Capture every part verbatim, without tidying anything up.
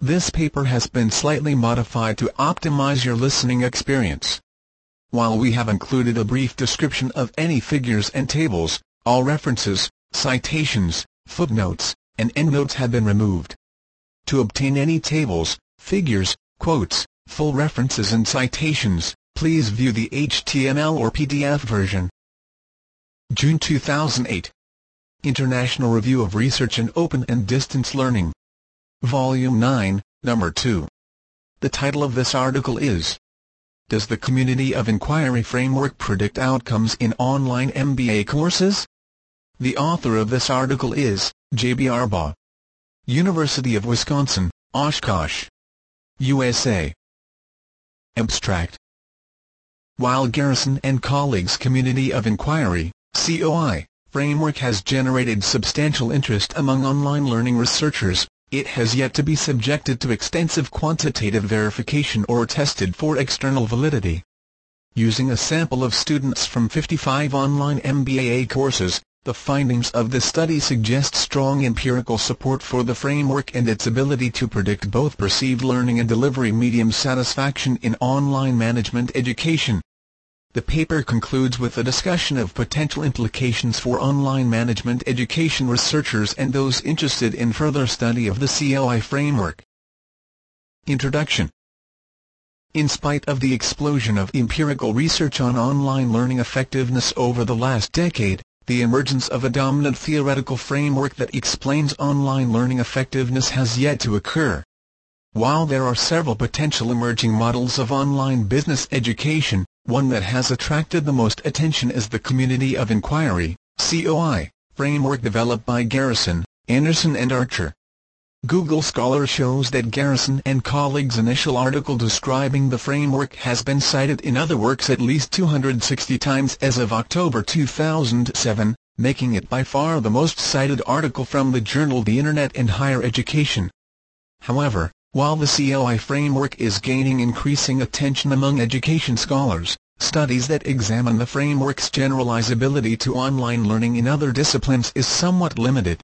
This paper has been slightly modified to optimize your listening experience. While we have included a brief description of any figures and tables, all references, citations, footnotes, and endnotes have been removed. To obtain any tables, figures, quotes, full references and citations, please view the H T M L or P D F version. June two thousand eight. International Review of Research in Open and Distance Learning. Volume nine, Number two. The title of this article is, Does the Community of Inquiry Framework Predict Outcomes in Online M B A Courses? The author of this article is J B Arbaugh, University of Wisconsin, Oshkosh, U S A. Abstract. While Garrison and colleagues' Community of Inquiry (C O I) framework has generated substantial interest among online learning researchers, it has yet to be subjected to extensive quantitative verification or tested for external validity. Using a sample of students from fifty-five online M B A courses, the findings of this study suggest strong empirical support for the framework and its ability to predict both perceived learning and delivery medium satisfaction in online management education. The paper concludes with a discussion of potential implications for online management education researchers and those interested in further study of the C O I framework. Introduction. In spite of the explosion of empirical research on online learning effectiveness over the last decade, the emergence of a dominant theoretical framework that explains online learning effectiveness has yet to occur. While there are several potential emerging models of online business education, one that has attracted the most attention is the Community of Inquiry (C O I) framework developed by Garrison, Anderson and Archer. Google Scholar shows that Garrison and colleagues' initial article describing the framework has been cited in other works at least two hundred sixty times as of October two thousand seven, making it by far the most cited article from the journal The Internet and Higher Education. However, while the C O I framework is gaining increasing attention among education scholars, studies that examine the framework's generalizability to online learning in other disciplines is somewhat limited.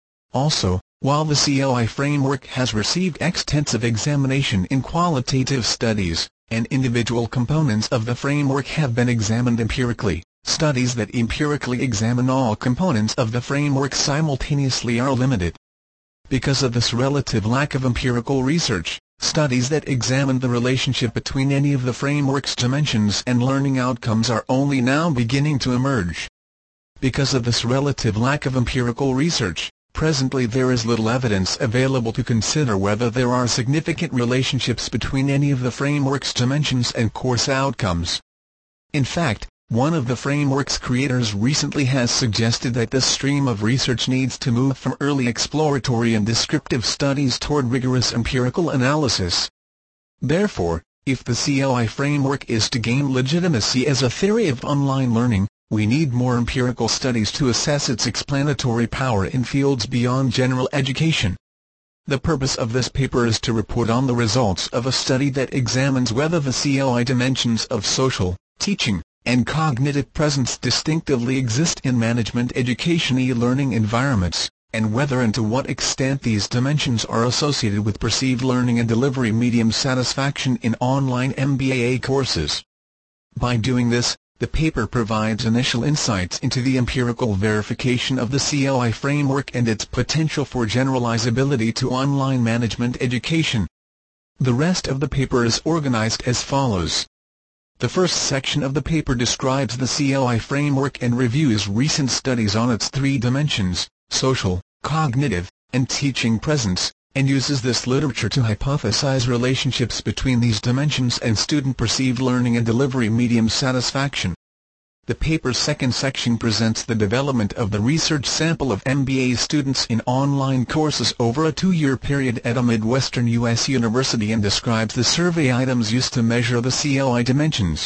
Also, while the C O I framework has received extensive examination in qualitative studies, and individual components of the framework have been examined empirically, studies that empirically examine all components of the framework simultaneously are limited. Because of this relative lack of empirical research, studies that examine the relationship between any of the framework's dimensions and learning outcomes are only now beginning to emerge. Because of this relative lack of empirical research, presently there is little evidence available to consider whether there are significant relationships between any of the framework's dimensions and course outcomes. In fact, one of the framework's creators recently has suggested that this stream of research needs to move from early exploratory and descriptive studies toward rigorous empirical analysis. Therefore, if the C O I framework is to gain legitimacy as a theory of online learning, we need more empirical studies to assess its explanatory power in fields beyond general education. The purpose of this paper is to report on the results of a study that examines whether the C O I dimensions of social, teaching, and cognitive presence distinctively exist in management education e-learning environments, and whether and to what extent these dimensions are associated with perceived learning and delivery medium satisfaction in online M B A courses. By doing this, the paper provides initial insights into the empirical verification of the C O I framework and its potential for generalizability to online management education. The rest of the paper is organized as follows. The first section of the paper describes the C O I framework and reviews recent studies on its three dimensions, social, cognitive, and teaching presence, and uses this literature to hypothesize relationships between these dimensions and student perceived learning and delivery medium satisfaction. The paper's second section presents the development of the research sample of M B A students in online courses over a two-year period at a Midwestern U S university and describes the survey items used to measure the C O I dimensions.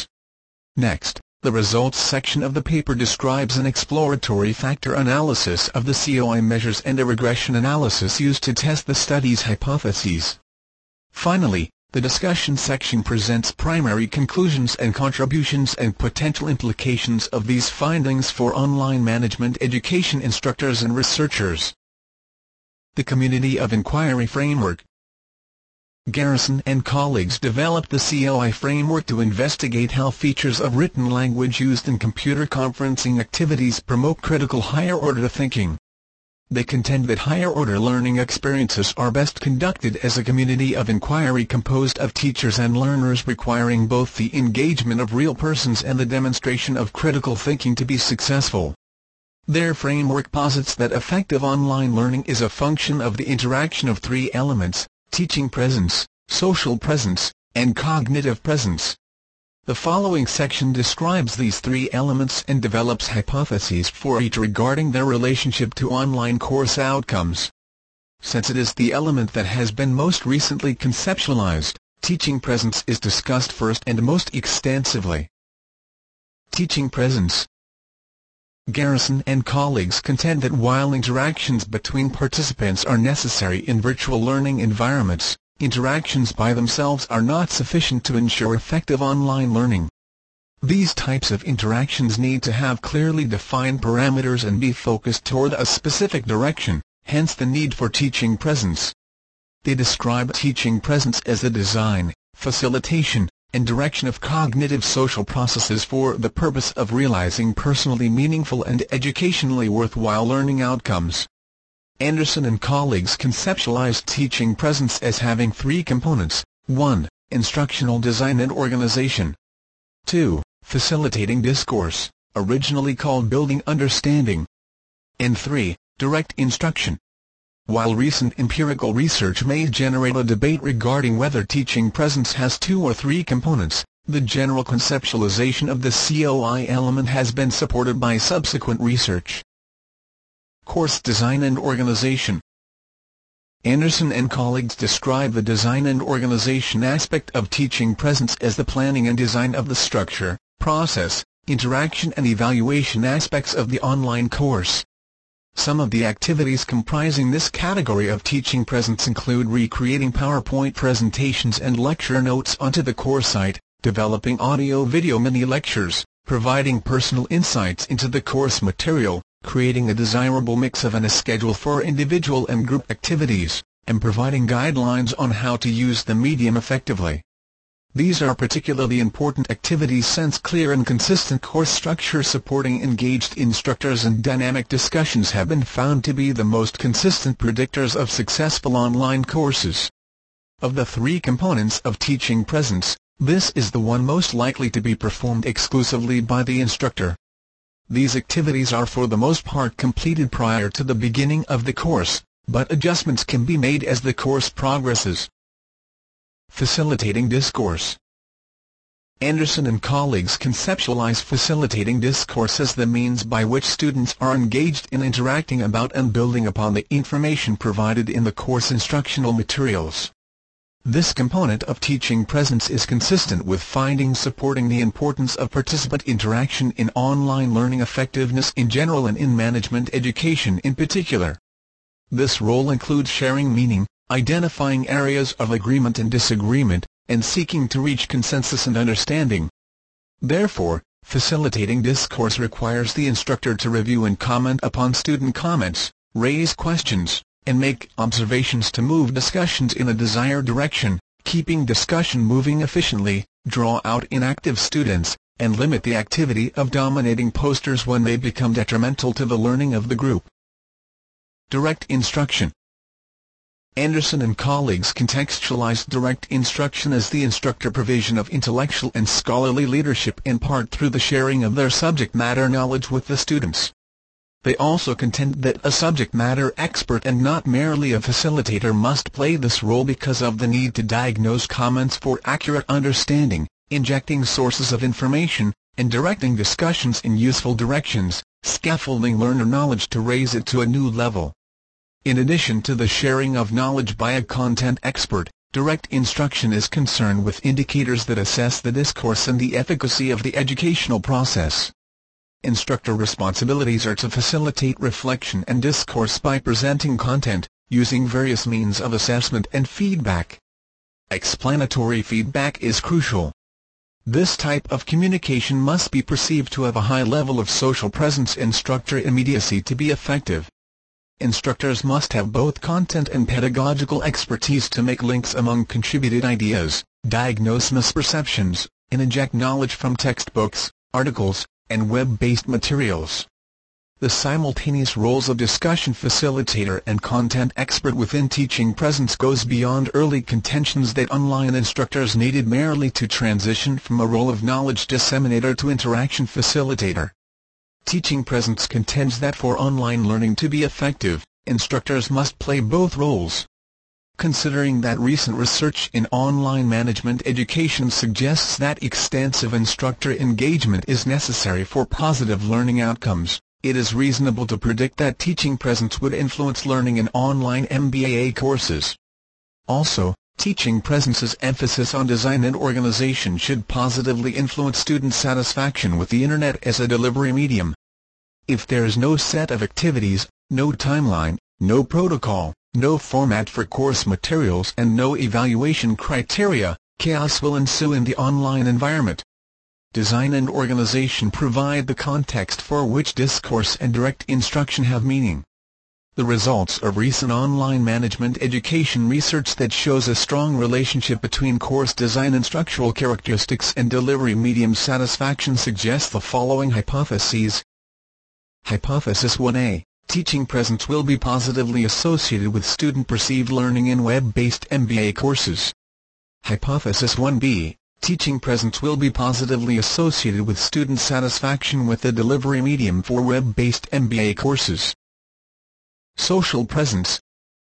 Next, the results section of the paper describes an exploratory factor analysis of the C O I measures and a regression analysis used to test the study's hypotheses. Finally, the discussion section presents primary conclusions and contributions and potential implications of these findings for online management education instructors and researchers. The Community of Inquiry framework. Garrison and colleagues developed the C O I framework to investigate how features of written language used in computer conferencing activities promote critical higher-order thinking. They contend that higher-order learning experiences are best conducted as a community of inquiry composed of teachers and learners, requiring both the engagement of real persons and the demonstration of critical thinking to be successful. Their framework posits that effective online learning is a function of the interaction of three elements: teaching presence, social presence, and cognitive presence. The following section describes these three elements and develops hypotheses for each regarding their relationship to online course outcomes. Since it is the element that has been most recently conceptualized, teaching presence is discussed first and most extensively. Teaching presence. Garrison and colleagues contend that while interactions between participants are necessary in virtual learning environments, interactions by themselves are not sufficient to ensure effective online learning. These types of interactions need to have clearly defined parameters and be focused toward a specific direction, hence the need for teaching presence. They describe teaching presence as the design, facilitation, and direction of cognitive social processes for the purpose of realizing personally meaningful and educationally worthwhile learning outcomes. Anderson and colleagues conceptualized teaching presence as having three components: one. Instructional design and organization. two. Facilitating discourse, originally called building understanding. And three. Direct instruction. While recent empirical research may generate a debate regarding whether teaching presence has two or three components, the general conceptualization of the C O I element has been supported by subsequent research. Course design and organization. Anderson and colleagues describe the design and organization aspect of teaching presence as the planning and design of the structure, process, interaction and evaluation aspects of the online course. Some of the activities comprising this category of teaching presence include recreating PowerPoint presentations and lecture notes onto the course site, developing audio-video mini-lectures, providing personal insights into the course material, creating a desirable mix of and a schedule for individual and group activities, and providing guidelines on how to use the medium effectively. These are particularly important activities since clear and consistent course structure supporting engaged instructors and dynamic discussions have been found to be the most consistent predictors of successful online courses. Of the three components of teaching presence, this is the one most likely to be performed exclusively by the instructor. These activities are for the most part completed prior to the beginning of the course, but adjustments can be made as the course progresses. Facilitating discourse. Anderson and colleagues conceptualize facilitating discourse as the means by which students are engaged in interacting about and building upon the information provided in the course instructional materials. This component of teaching presence is consistent with findings supporting the importance of participant interaction in online learning effectiveness in general and in management education in particular. This role includes sharing meaning, identifying areas of agreement and disagreement, and seeking to reach consensus and understanding. Therefore, facilitating discourse requires the instructor to review and comment upon student comments, raise questions, and make observations to move discussions in a desired direction, keeping discussion moving efficiently, draw out inactive students, and limit the activity of dominating posters when they become detrimental to the learning of the group. Direct instruction. Anderson and colleagues contextualized direct instruction as the instructor provision of intellectual and scholarly leadership in part through the sharing of their subject matter knowledge with the students. They also contend that a subject matter expert and not merely a facilitator must play this role because of the need to diagnose comments for accurate understanding, injecting sources of information, and directing discussions in useful directions, scaffolding learner knowledge to raise it to a new level. In addition to the sharing of knowledge by a content expert, direct instruction is concerned with indicators that assess the discourse and the efficacy of the educational process. Instructor responsibilities are to facilitate reflection and discourse by presenting content, using various means of assessment and feedback. Explanatory feedback is crucial. This type of communication must be perceived to have a high level of social presence and structure immediacy to be effective. instructors must have both content and pedagogical expertise to make links among contributed ideas, diagnose misperceptions, and inject knowledge from textbooks, articles, and web-based materials. The simultaneous roles of discussion facilitator and content expert within teaching presence goes beyond early contentions that online instructors needed merely to transition from a role of knowledge disseminator to interaction facilitator. Teaching presence contends that for online learning to be effective, instructors must play both roles. Considering that recent research in online management education suggests that extensive instructor engagement is necessary for positive learning outcomes, it is reasonable to predict that teaching presence would influence learning in online M B A courses. Also, teaching presence's emphasis on design and organization should positively influence student satisfaction with the Internet as a delivery medium. If there is no set of activities, no timeline, no protocol, no format for course materials and no evaluation criteria, chaos will ensue in the online environment. Design and organization provide the context for which discourse and direct instruction have meaning. The results of recent online management education research that shows a strong relationship between course design and structural characteristics and delivery medium satisfaction suggest the following hypotheses. Hypothesis one A. Teaching presence will be positively associated with student-perceived learning in web-based M B A courses. Hypothesis one B. Teaching presence will be positively associated with student satisfaction with the delivery medium for web-based M B A courses. Social presence.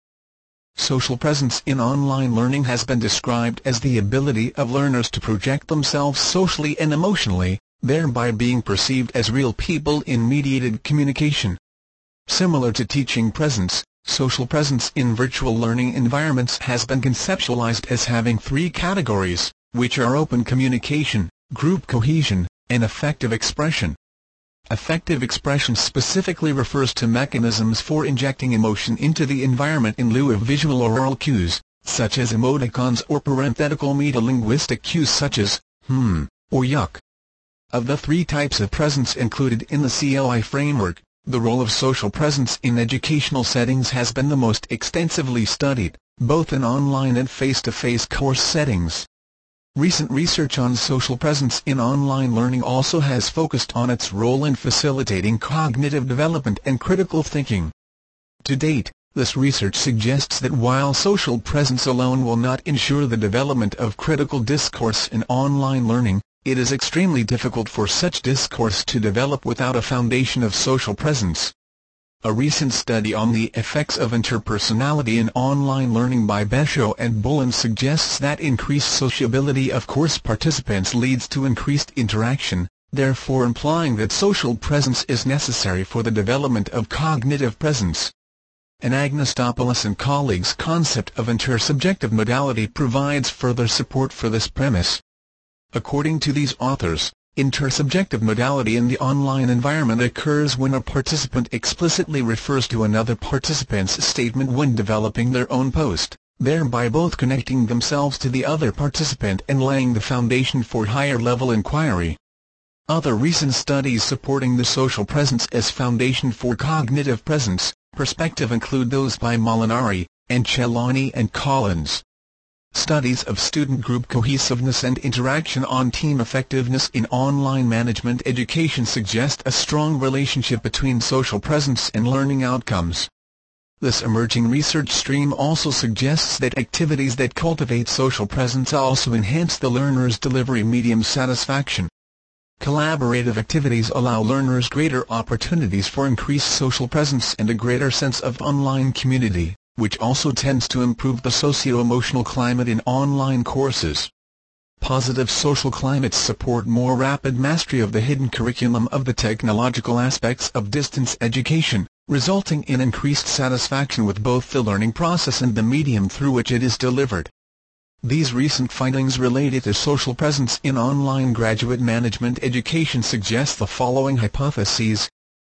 Social presence in online learning has been described as the ability of learners to project themselves socially and emotionally, thereby being perceived as real people in mediated communication. Similar to teaching presence, social presence in virtual learning environments has been conceptualized as having three categories, which are open communication, group cohesion, and effective expression. Effective expression specifically refers to mechanisms for injecting emotion into the environment in lieu of visual or oral cues, such as emoticons or parenthetical metalinguistic cues such as, hmm, or yuck. Of the three types of presence included in the C L I framework, the role of social presence in educational settings has been the most extensively studied, both in online and face-to-face course settings. Recent research on social presence in online learning also has focused on its role in facilitating cognitive development and critical thinking. To date, this research suggests that while social presence alone will not ensure the development of critical discourse in online learning, it is extremely difficult for such discourse to develop without a foundation of social presence. A recent study on the effects of interpersonality in online learning by Besho and Bullen suggests that increased sociability of course participants leads to increased interaction, therefore implying that social presence is necessary for the development of cognitive presence. Anagnostopoulos and colleagues' concept of intersubjective modality provides further support for this premise. According to these authors, intersubjective modality in the online environment occurs when a participant explicitly refers to another participant's statement when developing their own post, thereby both connecting themselves to the other participant and laying the foundation for higher-level inquiry. Other recent studies supporting the social presence as foundation for cognitive presence perspective include those by Molinari, Anceloni and Collins. Studies of student group cohesiveness and interaction on team effectiveness in online management education suggest a strong relationship between social presence and learning outcomes. This emerging research stream also suggests that activities that cultivate social presence also enhance the learner's delivery medium satisfaction. Collaborative activities allow learners greater opportunities for increased social presence and a greater sense of online community, which also tends to improve the socio-emotional climate in online courses. Positive social climates support more rapid mastery of the hidden curriculum of the technological aspects of distance education, resulting in increased satisfaction with both the learning process and the medium through which it is delivered. These recent findings related to social presence in online graduate management education suggest the following hypotheses.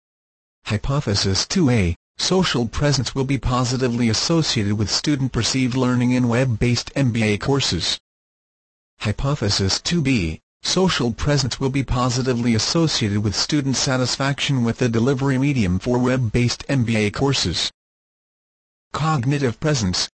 Hypothesis two A. Social presence will be positively associated with student-perceived learning in web-based M B A courses. Hypothesis two B. Social presence will be positively associated with student satisfaction with the delivery medium for web-based M B A courses. Cognitive presence.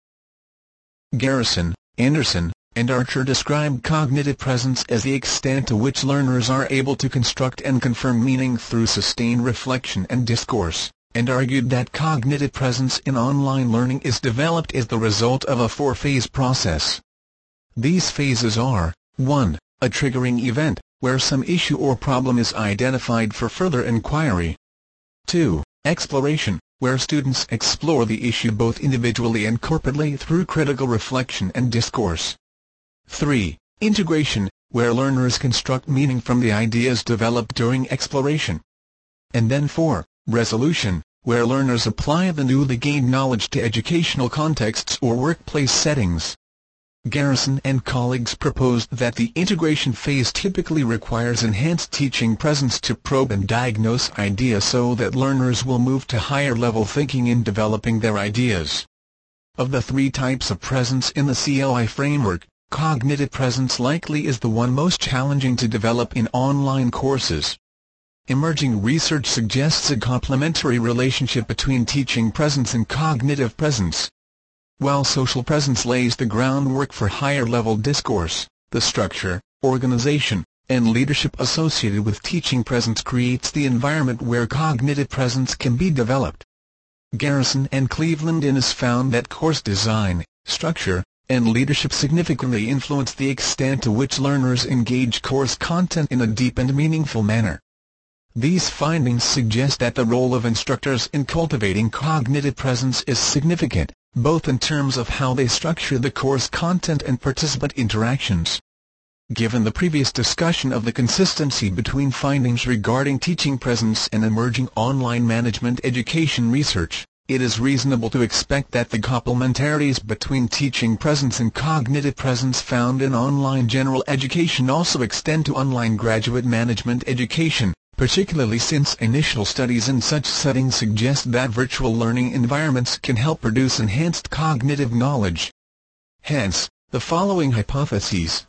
Garrison, Anderson, and Archer described cognitive presence as the extent to which learners are able to construct and confirm meaning through sustained reflection and discourse, and argued that cognitive presence in online learning is developed as the result of a four-phase process. These phases are: one. A triggering event, where some issue or problem is identified for further inquiry. two. Exploration, where students explore the issue both individually and corporately through critical reflection and discourse. three. Integration, where learners construct meaning from the ideas developed during exploration. And then four. Resolution, where learners apply the newly gained knowledge to educational contexts or workplace settings. Garrison and colleagues proposed that the integration phase typically requires enhanced teaching presence to probe and diagnose ideas so that learners will move to higher-level thinking in developing their ideas. Of the three types of presence in the C L I framework, cognitive presence likely is the one most challenging to develop in online courses. Emerging research suggests a complementary relationship between teaching presence and cognitive presence. While social presence lays the groundwork for higher-level discourse, the structure, organization, and leadership associated with teaching presence creates the environment where cognitive presence can be developed. Garrison and Cleveland Innes found that course design, structure, and leadership significantly influence the extent to which learners engage course content in a deep and meaningful manner. These findings suggest that the role of instructors in cultivating cognitive presence is significant, both in terms of how they structure the course content and participant interactions. Given the previous discussion of the consistency between findings regarding teaching presence and emerging online management education research, it is reasonable to expect that the complementarities between teaching presence and cognitive presence found in online general education also extend to online graduate management education, particularly since initial studies in such settings suggest that virtual learning environments can help produce enhanced cognitive knowledge. Hence, the following hypotheses.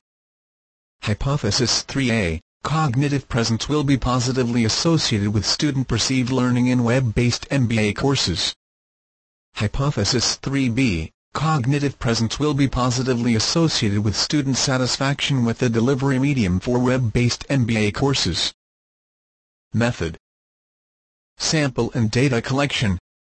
Hypothesis three A. Cognitive presence will be positively associated with student-perceived learning in web-based M B A courses. Hypothesis three B. Cognitive presence will be positively associated with student satisfaction with the delivery medium for web-based M B A courses. Method. Sample and data collection.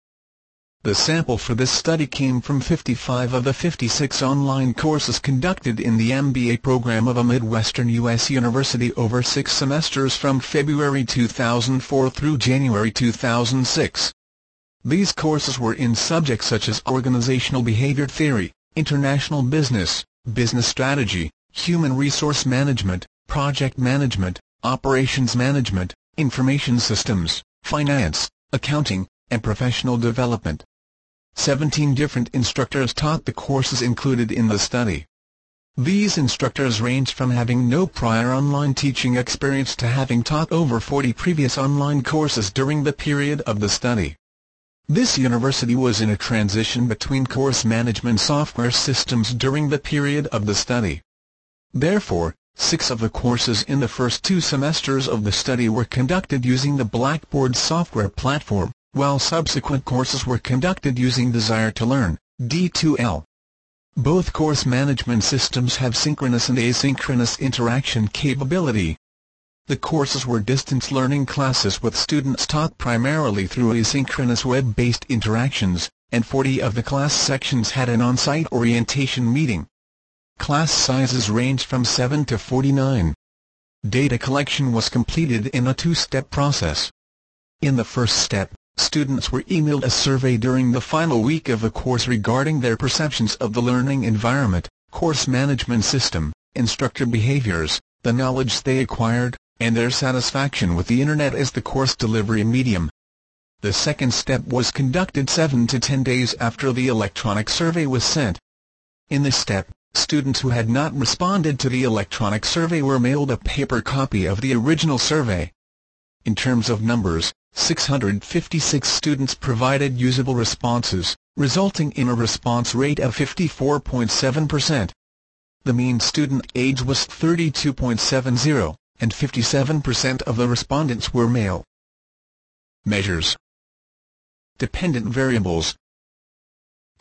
The sample for this study came from fifty-five of the fifty-six online courses conducted in the M B A program of a Midwestern U S university over six semesters from February two thousand four through January two thousand six. These courses were in subjects such as organizational behavior theory, international business, business strategy, human resource management, project management, operations management, information systems, finance, accounting, and professional development. Seventeen different instructors taught the courses included in the study. These instructors ranged from having no prior online teaching experience to having taught over forty previous online courses during the period of the study. This university was in a transition between course management software systems during the period of the study. Therefore, six of the courses in the first two semesters of the study were conducted using the Blackboard software platform, while subsequent courses were conducted using Desire to Learn, D two L. Both course management systems have synchronous and asynchronous interaction capability. The courses were distance learning classes with students taught primarily through asynchronous web-based interactions, and forty of the class sections had an on-site orientation meeting. Class sizes ranged from seven to forty-nine. Data collection was completed in a two-step process. In the first step, students were emailed a survey during the final week of the course regarding their perceptions of the learning environment, course management system, instructor behaviors, the knowledge they acquired, and their satisfaction with the Internet as the course delivery medium. The second step was conducted seven to ten days after the electronic survey was sent. In this step, students who had not responded to the electronic survey were mailed a paper copy of the original survey. In terms of numbers, six hundred fifty-six students provided usable responses, resulting in a response rate of fifty-four point seven percent. The mean student age was thirty-two point seven zero, and fifty-seven percent of the respondents were male. Measures. Dependent variables.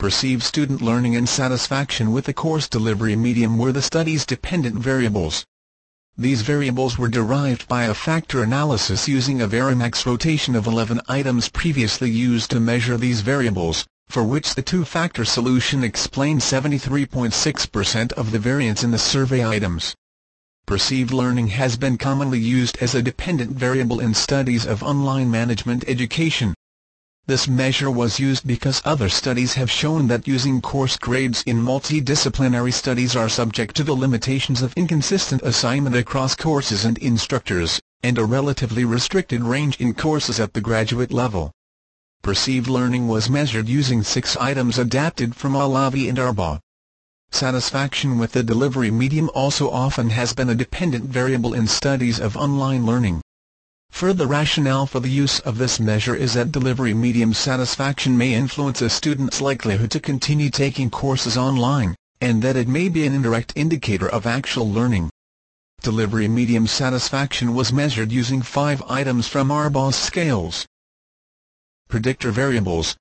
Perceived student learning and satisfaction with the course delivery medium were the study's dependent variables. These variables were derived by a factor analysis using a Varimax rotation of eleven items previously used to measure these variables, for which the two-factor solution explained seventy-three point six percent of the variance in the survey items. Perceived learning has been commonly used as a dependent variable in studies of online management education. This measure was used because other studies have shown that using course grades in multidisciplinary studies are subject to the limitations of inconsistent assignment across courses and instructors, and a relatively restricted range in courses at the graduate level. Perceived learning was measured using six items adapted from Alavi and Arbaugh. Satisfaction with the delivery medium also often has been a dependent variable in studies of online learning. Further rationale for the use of this measure is that delivery medium satisfaction may influence a student's likelihood to continue taking courses online, and that it may be an indirect indicator of actual learning. Delivery medium satisfaction was measured using five items from Arbaugh's scales. Predictor variables.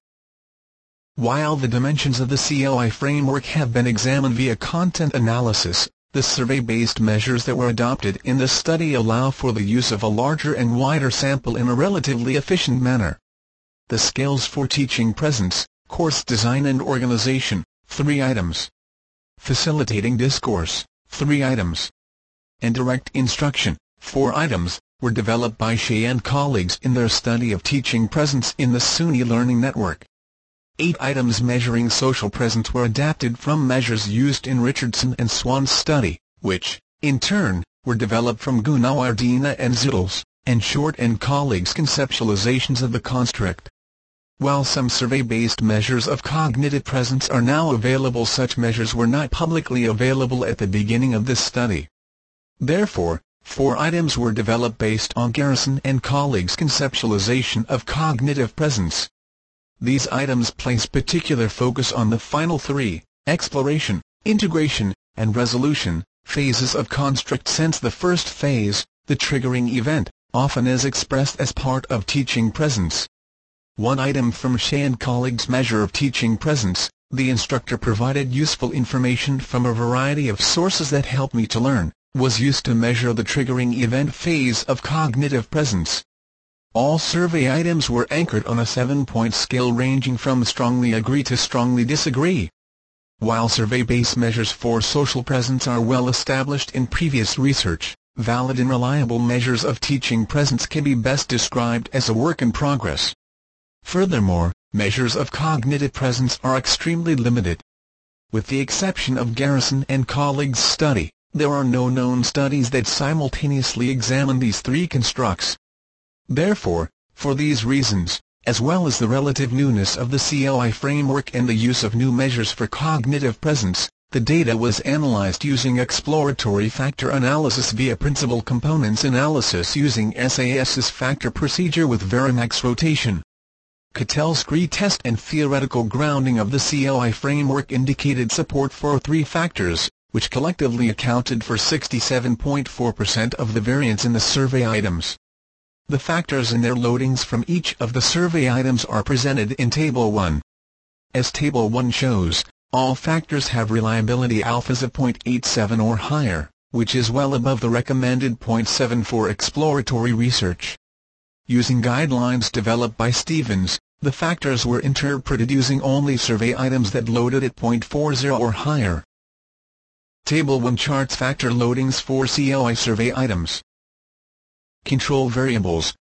While the dimensions of the C L I framework have been examined via content analysis, the survey-based measures that were adopted in this study allow for the use of a larger and wider sample in a relatively efficient manner. The scales for teaching presence, course design and organization, three items. Facilitating discourse, three items. And direct instruction, four items, were developed by Shea and colleagues in their study of teaching presence in the SUNY Learning Network. Eight items measuring social presence were adapted from measures used in Richardson and Swan's study, which, in turn, were developed from Gunawardena and Zittles, and Short and colleagues' conceptualizations of the construct. While some survey-based measures of cognitive presence are now available, such measures were not publicly available at the beginning of this study. Therefore, four items were developed based on Garrison and colleagues' conceptualization of cognitive presence. These items place particular focus on the final three, exploration, integration, and resolution, phases of construct, since the first phase, the triggering event, often is expressed as part of teaching presence. One item from Shea and colleagues' measure of teaching presence: the instructor provided useful information from a variety of sources that helped me to learn, was used to measure the triggering event phase of cognitive presence. All survey items were anchored on a seven-point scale ranging from strongly agree to strongly disagree. While survey-based measures for social presence are well established in previous research, valid and reliable measures of teaching presence can be best described as a work in progress. Furthermore, measures of cognitive presence are extremely limited. With the exception of Garrison and colleagues' study, there are no known studies that simultaneously examine these three constructs. Therefore, for these reasons, as well as the relative newness of the C L I framework and the use of new measures for cognitive presence, the data was analyzed using exploratory factor analysis via principal components analysis using SAS's factor procedure with Varimax rotation. Cattell's scree test and theoretical grounding of the C L I framework indicated support for three factors, which collectively accounted for sixty-seven point four percent of the variance in the survey items. The factors and their loadings from each of the survey items are presented in Table one. As Table one shows, all factors have reliability alphas of zero point eight seven or higher, which is well above the recommended zero point seven for exploratory research. Using guidelines developed by Stevens, the factors were interpreted using only survey items that loaded at zero point four zero or higher. Table one charts factor loadings for C L I survey items. Control variables.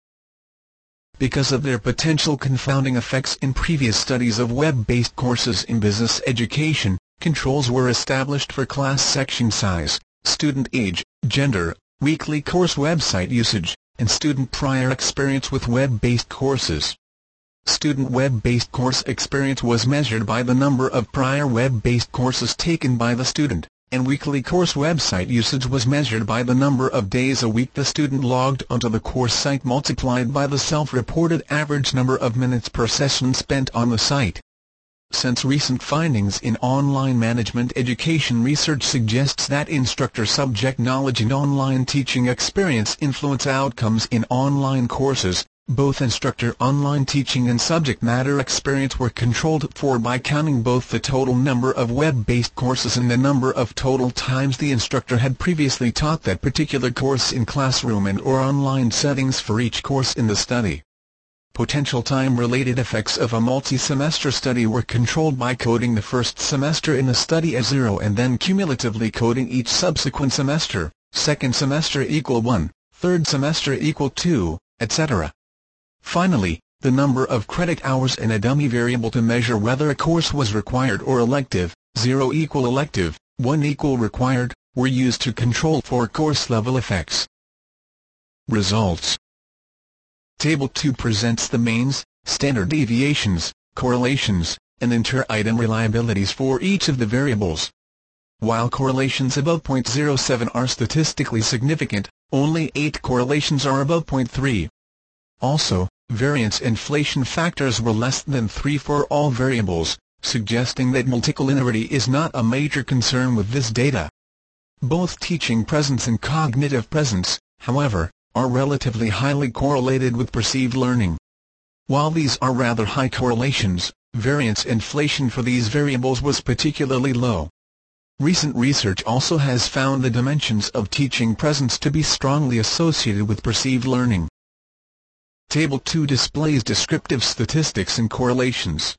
Because of their potential confounding effects in previous studies of web-based courses in business education, controls were established for class section size, student age, gender, weekly course website usage, and student prior experience with web-based courses. Student web-based course experience was measured by the number of prior web-based courses taken by the student, and weekly course website usage was measured by the number of days a week the student logged onto the course site multiplied by the self-reported average number of minutes per session spent on the site. Since recent findings in online management education research suggests that instructor subject knowledge and online teaching experience influence outcomes in online courses, Both instructor online teaching and subject matter experience were controlled for by counting both the total number of web-based courses and the number of total times the instructor had previously taught that particular course in classroom and or online settings for each course in the study. Potential time-related effects of a multi-semester study were controlled by coding the first semester in a study as zero and then cumulatively coding each subsequent semester, second semester equal one, third semester equal two, et cetera. Finally, the number of credit hours and a dummy variable to measure whether a course was required or elective, zero equal elective, one equal required, were used to control for course-level effects. Results. Table two presents the means, standard deviations, correlations, and inter-item reliabilities for each of the variables. While correlations above zero point zero seven are statistically significant, only eight correlations are above zero point three. Also, variance inflation factors were less than three for all variables, suggesting that multicollinearity is not a major concern with this data. Both teaching presence and cognitive presence, however, are relatively highly correlated with perceived learning. While these are rather high correlations, variance inflation for these variables was particularly low. Recent research also has found the dimensions of teaching presence to be strongly associated with perceived learning. Table two displays descriptive statistics and correlations.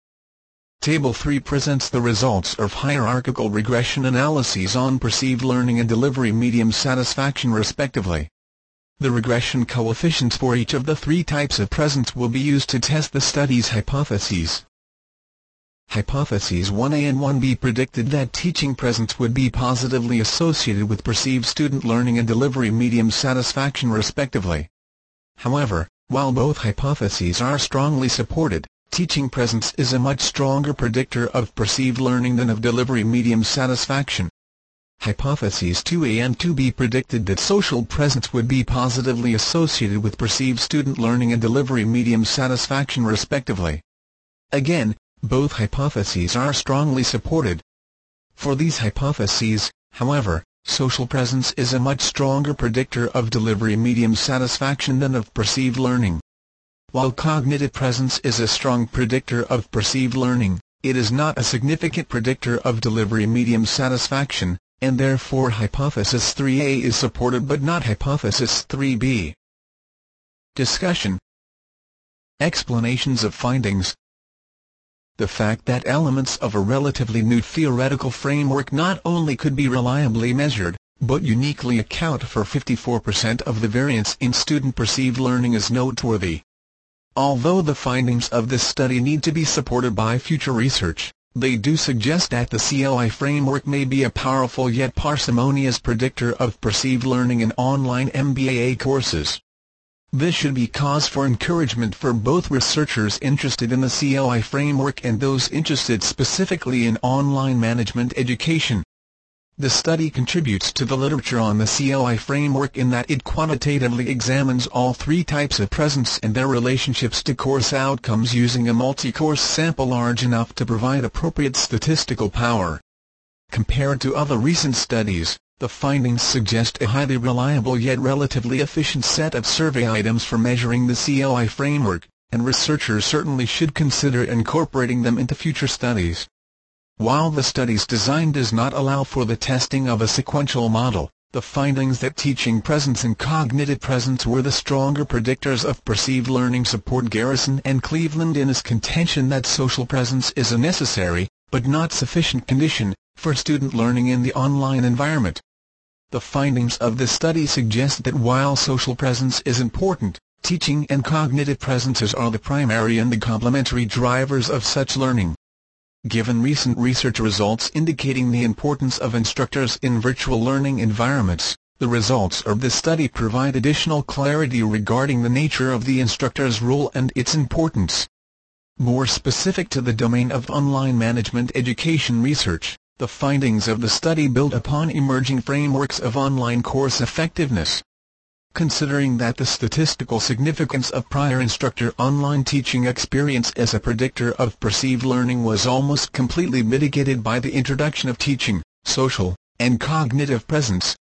Table three presents the results of hierarchical regression analyses on perceived learning and delivery medium satisfaction respectively. The regression coefficients for each of the three types of presence will be used to test the study's hypotheses. Hypotheses one A and one B predicted that teaching presence would be positively associated with perceived student learning and delivery medium satisfaction respectively. However, while both hypotheses are strongly supported, teaching presence is a much stronger predictor of perceived learning than of delivery medium satisfaction. Hypotheses two A and two B predicted that social presence would be positively associated with perceived student learning and delivery medium satisfaction respectively. Again, both hypotheses are strongly supported. For these hypotheses, however, social presence is a much stronger predictor of delivery medium satisfaction than of perceived learning. While cognitive presence is a strong predictor of perceived learning, it is not a significant predictor of delivery medium satisfaction, and therefore hypothesis three A is supported but not hypothesis three B. Discussion. Explanations of findings. The fact that elements of a relatively new theoretical framework not only could be reliably measured, but uniquely account for fifty-four percent of the variance in student perceived learning is noteworthy. Although the findings of this study need to be supported by future research, they do suggest that the C L I framework may be a powerful yet parsimonious predictor of perceived learning in online M B A courses. This should be cause for encouragement for both researchers interested in the C L I framework and those interested specifically in online management education. The study contributes to the literature on the C L I framework in that it quantitatively examines all three types of presence and their relationships to course outcomes using a multi-course sample large enough to provide appropriate statistical power. Compared to other recent studies, the findings suggest a highly reliable yet relatively efficient set of survey items for measuring the C L I framework, and researchers certainly should consider incorporating them into future studies. While the study's design does not allow for the testing of a sequential model, the findings that teaching presence and cognitive presence were the stronger predictors of perceived learning support Garrison and Cleveland in his contention that social presence is a necessary, but not sufficient condition, for student learning in the online environment. The findings of this study suggest that while social presence is important, teaching and cognitive presences are the primary and the complementary drivers of such learning. Given recent research results indicating the importance of instructors in virtual learning environments, the results of this study provide additional clarity regarding the nature of the instructor's role and its importance. More specific to the domain of online management education research, the findings of the study build upon emerging frameworks of online course effectiveness. Considering that the statistical significance of prior instructor online teaching experience as a predictor of perceived learning was almost completely mitigated by the introduction of teaching, social, and cognitive presence,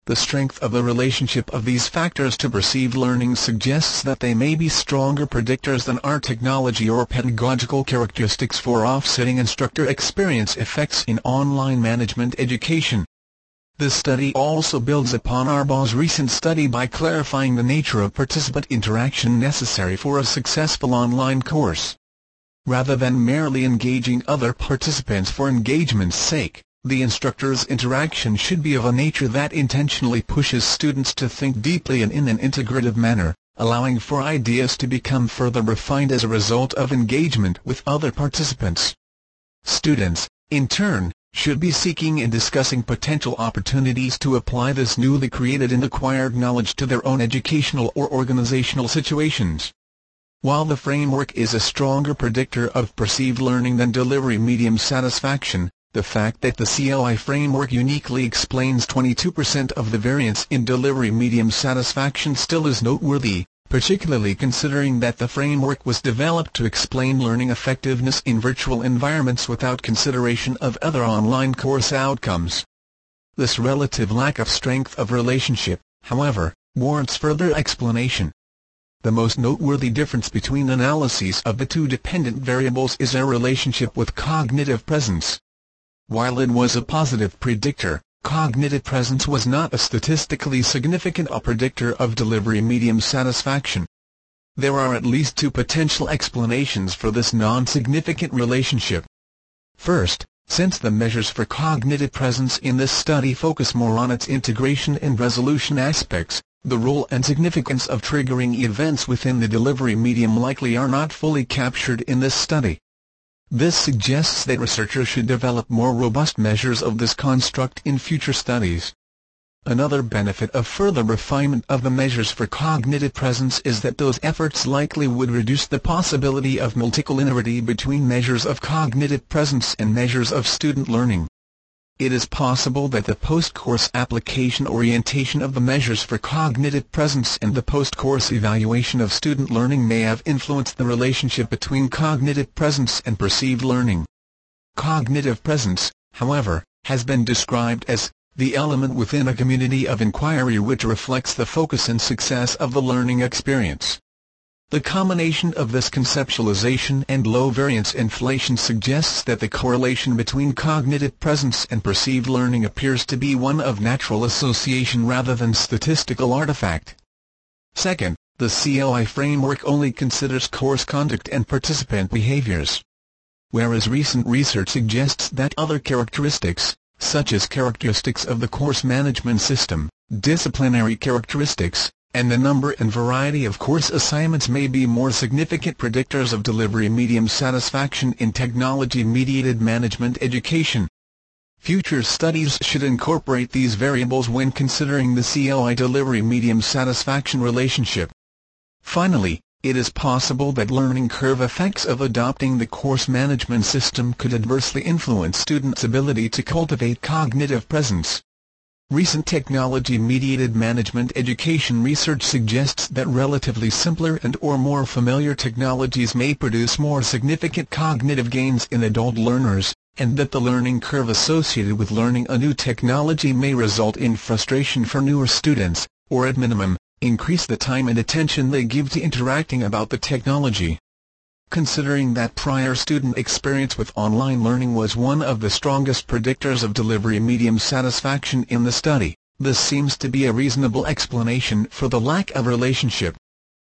The strength of the relationship of these factors to perceived learning suggests that they may be stronger predictors than our technology or pedagogical characteristics for offsetting instructor experience effects in online management education. This study also builds upon Arbaugh's recent study by clarifying the nature of participant interaction necessary for a successful online course. Rather than merely engaging other participants for engagement's sake, the instructor's interaction should be of a nature that intentionally pushes students to think deeply and in an integrative manner, allowing for ideas to become further refined as a result of engagement with other participants. Students, in turn, should be seeking and discussing potential opportunities to apply this newly created and acquired knowledge to their own educational or organizational situations. While the framework is a stronger predictor of perceived learning than delivery medium satisfaction, the fact that the C L I framework uniquely explains twenty-two percent of the variance in delivery medium satisfaction still is noteworthy, particularly considering that the framework was developed to explain learning effectiveness in virtual environments without consideration of other online course outcomes. This relative lack of strength of relationship, however, warrants further explanation. The most noteworthy difference between analyses of the two dependent variables is their relationship with cognitive presence. While it was a positive predictor, cognitive presence was not a statistically significant predictor of delivery medium satisfaction. There are at least two potential explanations for this non-significant relationship. First, since the measures for cognitive presence in this study focus more on its integration and resolution aspects, the role and significance of triggering events within the delivery medium likely are not fully captured in this study. This suggests that researchers should develop more robust measures of this construct in future studies. Another benefit of further refinement of the measures for cognitive presence is that those efforts likely would reduce the possibility of multicollinearity between measures of cognitive presence and measures of student learning. It is possible that the post-course application orientation of the measures for cognitive presence and the post-course evaluation of student learning may have influenced the relationship between cognitive presence and perceived learning. Cognitive presence, however, has been described as the element within a community of inquiry which reflects the focus and success of the learning experience. The combination of this conceptualization and low-variance inflation suggests that the correlation between cognitive presence and perceived learning appears to be one of natural association rather than statistical artifact. Second, the C L I framework only considers course conduct and participant behaviors. Whereas recent research suggests that other characteristics, such as characteristics of the course management system, disciplinary characteristics, and the number and variety of course assignments may be more significant predictors of delivery medium satisfaction in technology-mediated management education. Future studies should incorporate these variables when considering the C L I delivery medium satisfaction relationship. Finally, it is possible that learning curve effects of adopting the course management system could adversely influence students' ability to cultivate cognitive presence. Recent technology-mediated management education research suggests that relatively simpler and or more familiar technologies may produce more significant cognitive gains in adult learners, and that the learning curve associated with learning a new technology may result in frustration for newer students, or at minimum, increase the time and attention they give to interacting about the technology. Considering that prior student experience with online learning was one of the strongest predictors of delivery medium satisfaction in the study, this seems to be a reasonable explanation for the lack of relationship.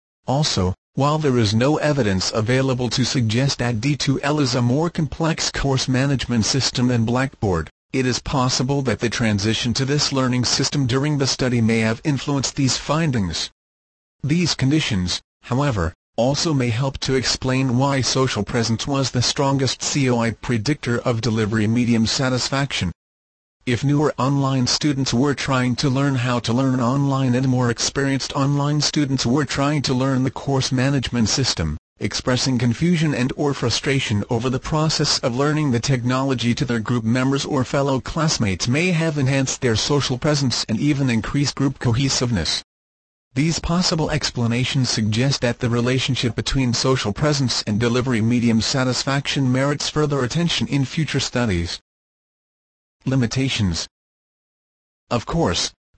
Also, while there is no evidence available to suggest that D two L is a more complex course management system than Blackboard, it is possible that the transition to this learning system during the study may have influenced these findings. These conditions, however, also may help to explain why social presence was the strongest C O I predictor of delivery medium satisfaction. If newer online students were trying to learn how to learn online and more experienced online students were trying to learn the course management system, expressing confusion and or frustration over the process of learning the technology to their group members or fellow classmates may have enhanced their social presence and even increased group cohesiveness. These possible explanations suggest that the relationship between social presence and delivery medium satisfaction merits further attention in future studies. Limitations. Of course,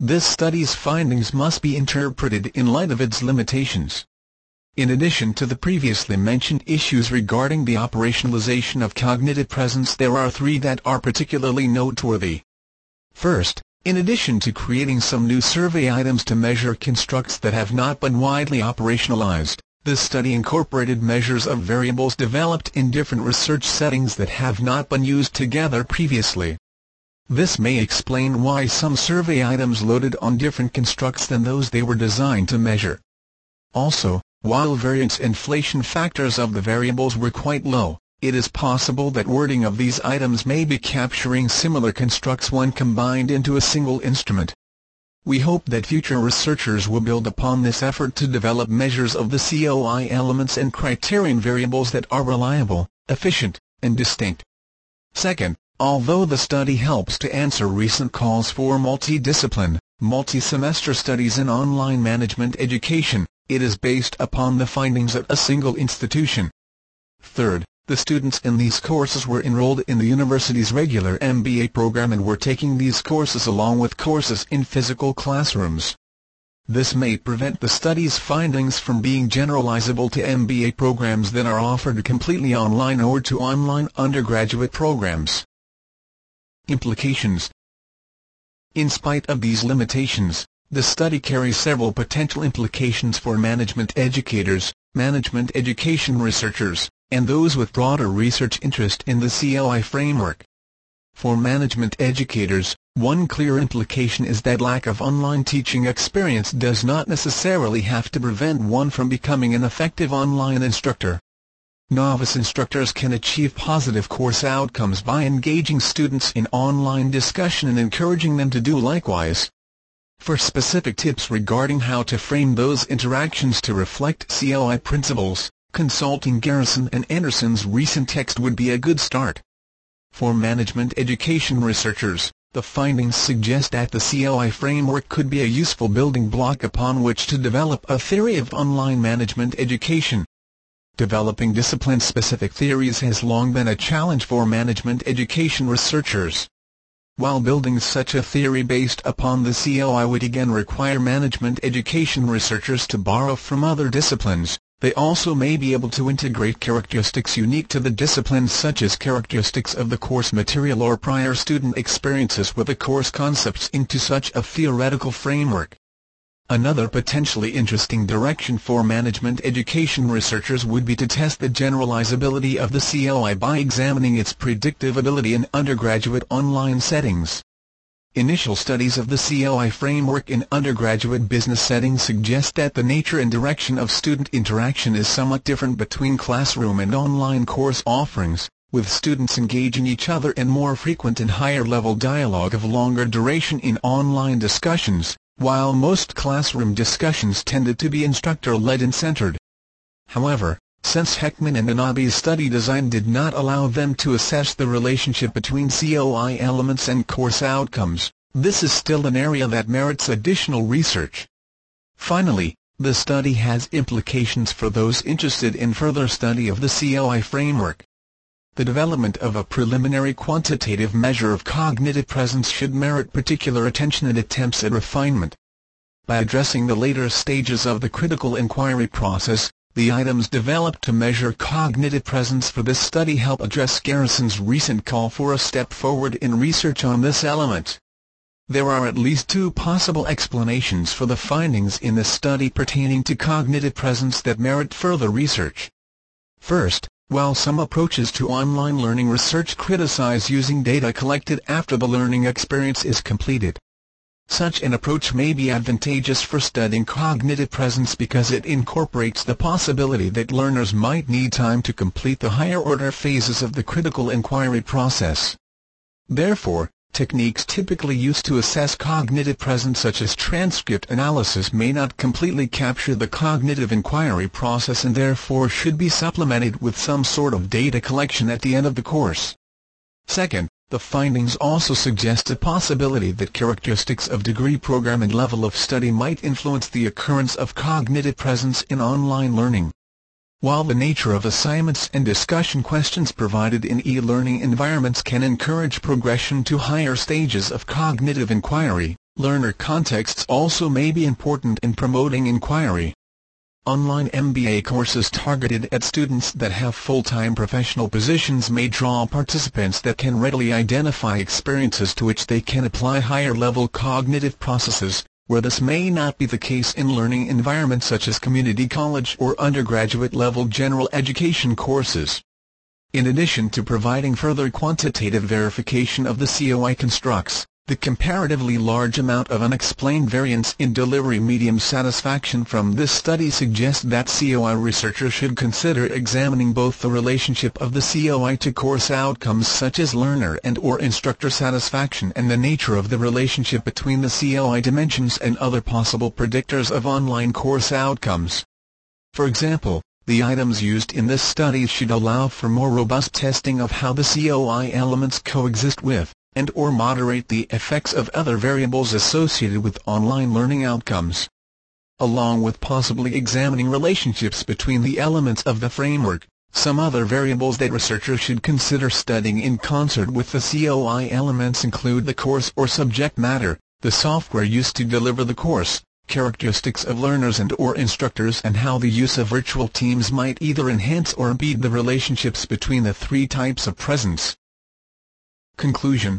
this study's findings must be interpreted in light of its limitations. In addition to the previously mentioned issues regarding the operationalization of cognitive presence, there are three that are particularly noteworthy. First, in addition to creating some new survey items to measure constructs that have not been widely operationalized, this study incorporated measures of variables developed in different research settings that have not been used together previously. This may explain why some survey items loaded on different constructs than those they were designed to measure. Also, while variance inflation factors of the variables were quite low, it is possible that wording of these items may be capturing similar constructs when combined into a single instrument. We hope that future researchers will build upon this effort to develop measures of the C O I elements and criterion variables that are reliable, efficient, and distinct. Second, although the study helps to answer recent calls for multi-discipline, multi-semester studies in online management education, it is based upon the findings at a single institution. Third, the students in these courses were enrolled in the university's regular M B A program and were taking these courses along with courses in physical classrooms. This may prevent the study's findings from being generalizable to M B A programs that are offered completely online or to online undergraduate programs. Implications. In spite of these limitations, the study carries several potential implications for management educators, management education researchers, and those with broader research interest in the C O I framework. For management educators, one clear implication is that lack of online teaching experience does not necessarily have to prevent one from becoming an effective online instructor. Novice instructors can achieve positive course outcomes by engaging students in online discussion and encouraging them to do likewise. For specific tips regarding how to frame those interactions to reflect C O I principles, consulting Garrison and Anderson's recent text would be a good start. For management education researchers, the findings suggest that the C O I framework could be a useful building block upon which to develop a theory of online management education. Developing discipline-specific theories has long been a challenge for management education researchers. While building such a theory based upon the C O I would again require management education researchers to borrow from other disciplines, they also may be able to integrate characteristics unique to the discipline, such as characteristics of the course material or prior student experiences with the course concepts, into such a theoretical framework. Another potentially interesting direction for management education researchers would be to test the generalizability of the C O I by examining its predictive ability in undergraduate online settings. Initial studies of the C O I framework in undergraduate business settings suggest that the nature and direction of student interaction is somewhat different between classroom and online course offerings, with students engaging each other in more frequent and higher-level dialogue of longer duration in online discussions, while most classroom discussions tended to be instructor-led and centered. However, since Heckman and Anabe's study design did not allow them to assess the relationship between C O I elements and course outcomes, this is still an area that merits additional research. Finally, the study has implications for those interested in further study of the C O I framework. The development of a preliminary quantitative measure of cognitive presence should merit particular attention and attempts at refinement. By addressing the later stages of the critical inquiry process, the items developed to measure cognitive presence for this study help address Garrison's recent call for a step forward in research on this element. There are at least two possible explanations for the findings in the study pertaining to cognitive presence that merit further research. First, while some approaches to online learning research criticize using data collected after the learning experience is completed, such an approach may be advantageous for studying cognitive presence because it incorporates the possibility that learners might need time to complete the higher-order phases of the critical inquiry process. Therefore, techniques typically used to assess cognitive presence, such as transcript analysis, may not completely capture the cognitive inquiry process and therefore should be supplemented with some sort of data collection at the end of the course. Second, the findings also suggest a possibility that characteristics of degree program and level of study might influence the occurrence of cognitive presence in online learning. While the nature of assignments and discussion questions provided in e-learning environments can encourage progression to higher stages of cognitive inquiry, Learner contexts also may be important in promoting inquiry. Online M B A courses targeted at students that have full-time professional positions may draw participants that can readily identify experiences to which they can apply higher-level cognitive processes, where this may not be the case in learning environments such as community college or undergraduate-level general education courses. In addition to providing further quantitative verification of the C O I constructs, the comparatively large amount of unexplained variance in delivery medium satisfaction from this study suggests that C O I researchers should consider examining both the relationship of the C O I to course outcomes such as learner and or instructor satisfaction and the nature of the relationship between the C O I dimensions and other possible predictors of online course outcomes. For example, the items used in this study should allow for more robust testing of how the C O I elements coexist with, and or moderate the effects of other variables associated with online learning outcomes. Along with possibly examining relationships between the elements of the framework, some other variables that researchers should consider studying in concert with the C O I elements include the course or subject matter, the software used to deliver the course, characteristics of learners and or instructors, and how the use of virtual teams might either enhance or impede the relationships between the three types of presence. Conclusion.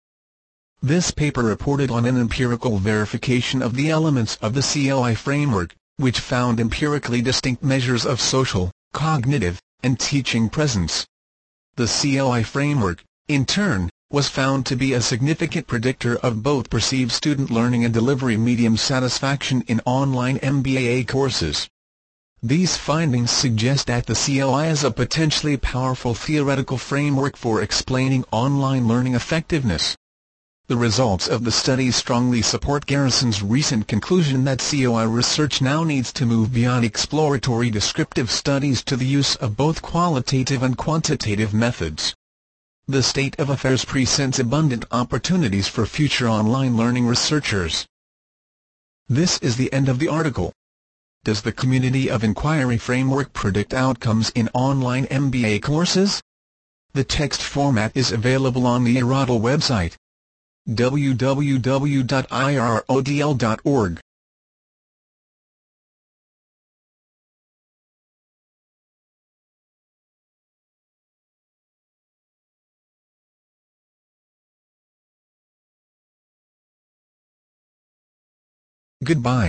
This paper reported on an empirical verification of the elements of the C O I framework, which found empirically distinct measures of social, cognitive, and teaching presence. The C O I framework, in turn, was found to be a significant predictor of both perceived student learning and delivery medium satisfaction in online M B A courses. These findings suggest that the C O I is a potentially powerful theoretical framework for explaining online learning effectiveness. The results of the study strongly support Garrison's recent conclusion that C O I research now needs to move beyond exploratory descriptive studies to the use of both qualitative and quantitative methods. The state of affairs presents abundant opportunities for future online learning researchers. This is the end of the article. Does the Community of Inquiry framework predict outcomes in online M B A courses? The text format is available on the Erodl website, w w w dot i r o d l dot org. Goodbye.